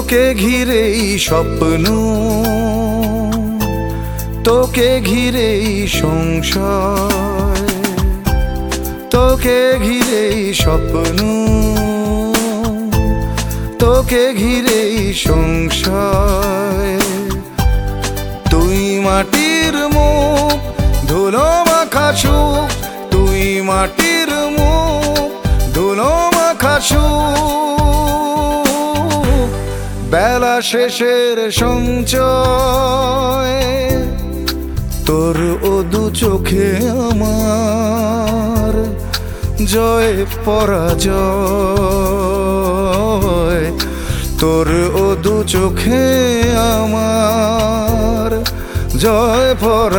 তোকে ঘিরেই স্বপ্ন, তোকে ঘিরেই সংসার, তোকে ঘিরেই স্বপ্ন, তোকে ঘিরেই সংসার। তুই মাটির মুখ, ধুলো মাখা সুখ, তুই মাটির মুখ, ধুলো মাখা সুখ। বেলা শেষের সঞ্চয়, তোর ও দু চোখে আমার জয় পরাজয়। তোর ও দু চোখে আমার জয়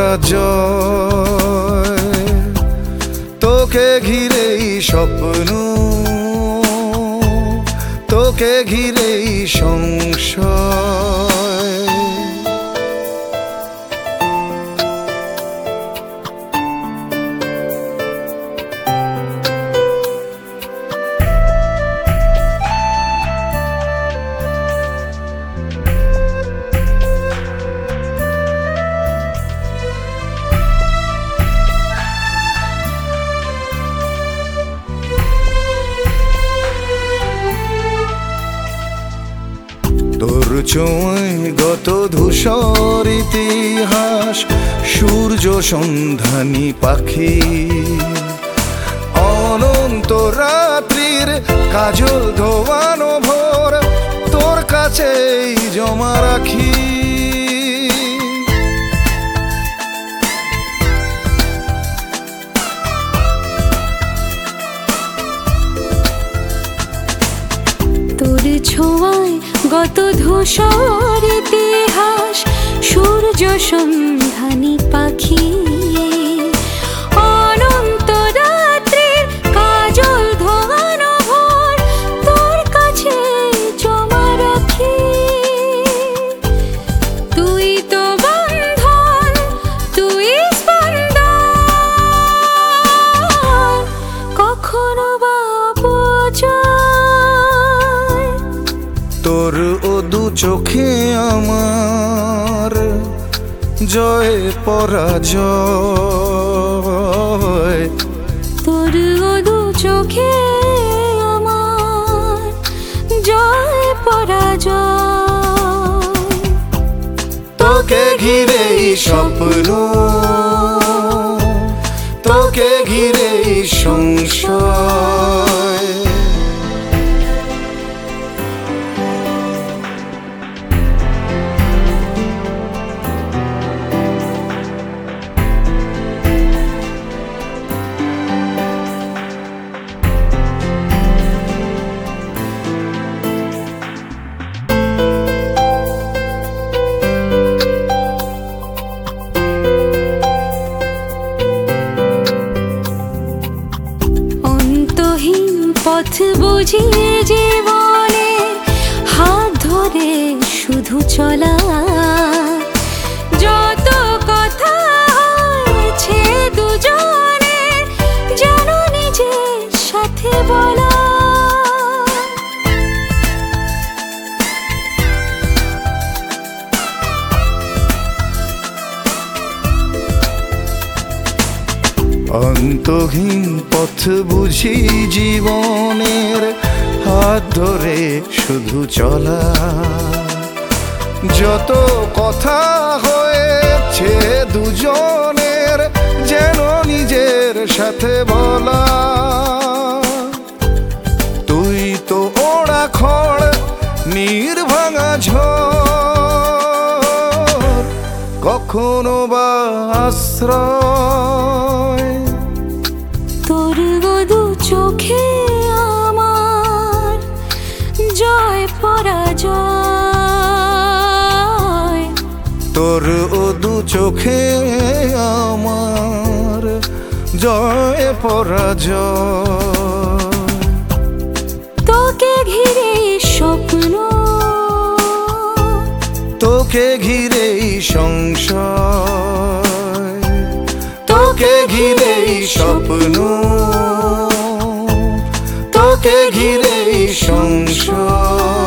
পরাজয়। তোকে ঘিরেই স্বপ্ন, তোকে ঘিরেই সংসার। তোর ছোঁয়ায় গত ধূসর ইতিহাস, সূর্য সন্ধানী পাখি, অনন্ত রাত্রির কাজল ধোয়ানো ভোর তোর কাছেই জমা রাখি। তোর ছোঁয়ায় গত ধূসর ইতিহাস, সূর্য সন্ধানী পাখি, অনন্ত রাত্রির কাজল ধোয়ানো ভোর তোর কাছে জমা রাখি। তুই তো বন্ধন, তুই স্পন্দন, কখনো বা অপচয়। তোর ও দু চোখে আমার জয় পরাজয়। তোর ও দু চোখে আমার জয় পরাজয়। তোকে ঘিরেই স্বপ্ন, তোকে ঘিরেই সংসার। পথ বুঝি জীবনে হাত ধরে শুধু চলা, যত কথা হয়েছে দুজনে যেন নিজের সাথে বলা। অন্তহীন পথ বুঝি জীবনের হাত ধরে শুধু চলা, যত কথা হয়েছে দুজনের যেন নিজের সাথে বলা। তুই তো ওড়া খড়, নির্ভাঙা ঝড়, কখনো বা আশ্রয়। তোর ও দু চোখে আমার জয় পরাজয়। তোর ও দু চোখে আমার জয় পরাজয়। তোকে ঘিরে স্বপ্ন, তোকে ঘিরেই সংসার, তোকে ঘিরেই স্বপ্ন, তোকে ঘিরেই সংসার।